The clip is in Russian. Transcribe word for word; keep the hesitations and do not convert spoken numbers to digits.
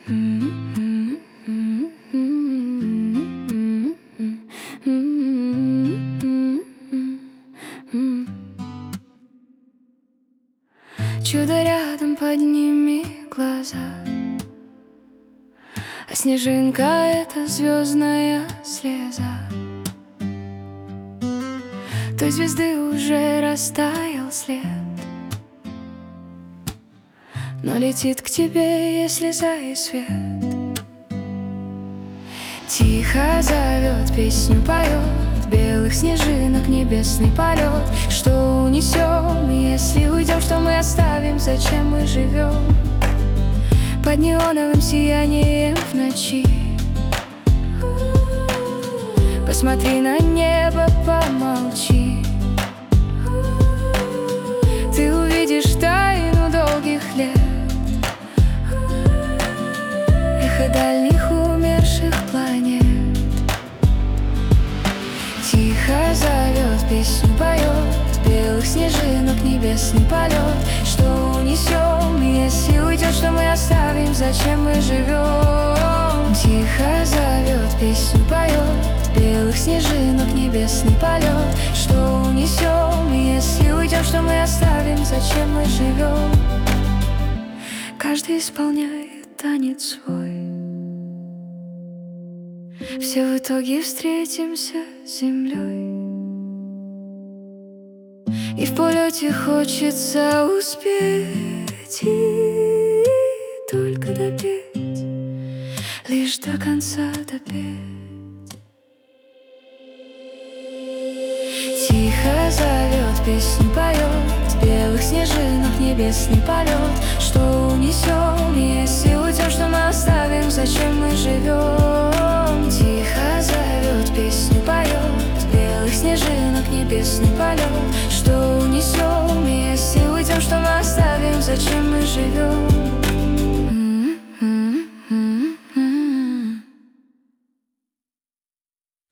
Чудо рядом, подними глаза, а снежинка — это звездная слеза. Той звезды уже растаял след, но летит к тебе, если и свет. Тихо зовет, песню поет, белых снежинок небесный полет. Что унесем, если уйдем, что мы оставим, зачем мы живем? Под неоновым сиянием в ночи посмотри на небо, помолчи. Ты увидишь тайну долгих лет, эхо дальних умерших планет. Тихо зовет, песню поет, белых снежинок небесный полет. Что унесем, если уйдем, что мы оставим, зачем мы живем? Тихо зовет, песню поет, белых снежинок небесный полет. Что унесем, если уйдем, что мы оставим, зачем мы живем? Каждый исполняет танец свой, все в итоге встретимся с землей. И в полете хочется успеть и только допеть, лишь до конца допеть. Тихо зовет, песню поет, белых снежинок небесный полет. Что унесем, если уйдем, что мы оставим, зачем мы живем? Тихо зовет, песню поет, белых снежинок небесный полет. Что